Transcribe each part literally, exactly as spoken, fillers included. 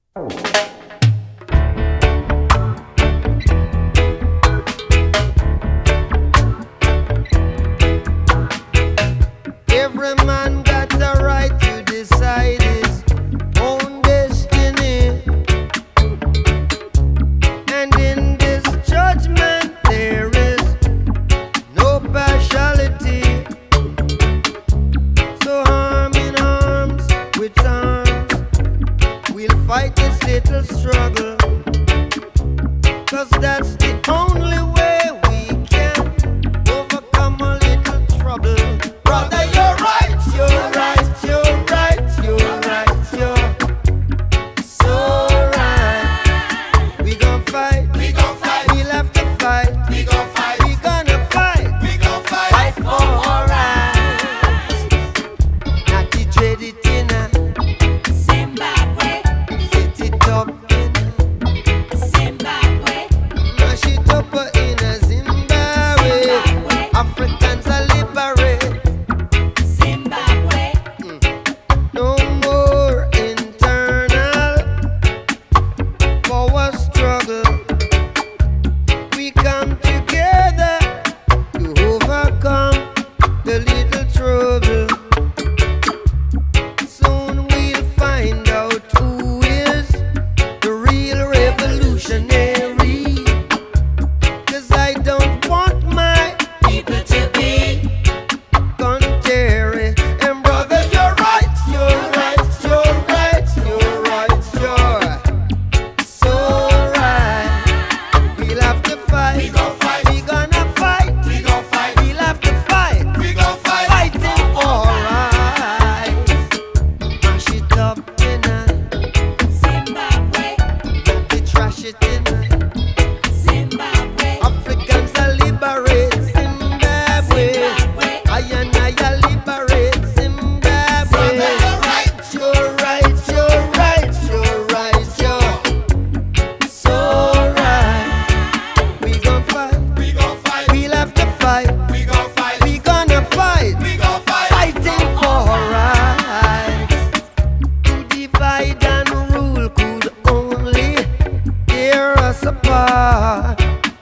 Every man got the right to decide his own destiny, and in this judgment there is no partiality. So arm in arms with arms, we'll fight this little struggle, 'cause that's the only way we can overcome a little trouble. Brother, you're right, you're right, you're right, you're right, you're so right. We gon' fight, we gon' fight, we'll have to fight, we gon' fight, we gonna fight, we gon' fight, fight for our rights. Not to trade it in a Zimbabwe, set it up in a Zimbabwe, mash it up in a Zimbabwe, Zimbabwe. Africans are liberate. No more internal power struggle. We come together to overcome the little trouble. Soon we'll find out who is the real revolutionary. 'Cause I don't want my people to be contrary. And brother, you're right, you're right, you're right, you're right, you're so right. We'll have to fight, we gon' fight, we gonna fight, we gon' fight, we'll have to fight, we gon' fight, fighting for rights. Mash it up in a Zimbabwe, not to trash it in a Zimbabwe. Africans are liberate Zimbabwe, I and I are liberate Zimbabwe. You're right, you're right, you're right, you're right, you're so right. We gon' fight, we gon' fight, we'll have to fight, we gon' fight, we gonna fight, we gon' fight, fighting for rights. To divide and rule could only tear us apart.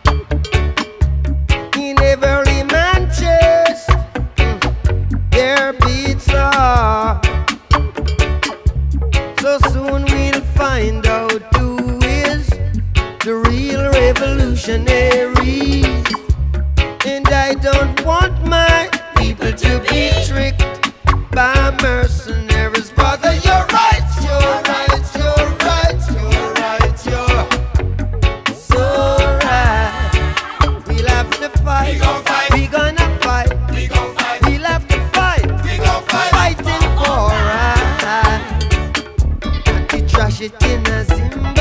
In every man chest, their beats are. So soon we'll find out who is the real revolutionaries. And I don't want my people to be tricked by mercenaries. Brother, you're right, you're right, you're right, you're right, you're so right. We'll have to fight, we gon' fight, we gonna fight, we gon' fight, we'll have to fight, we gon' fight, fighting for rights. Not to trash it in a Zimbabwe.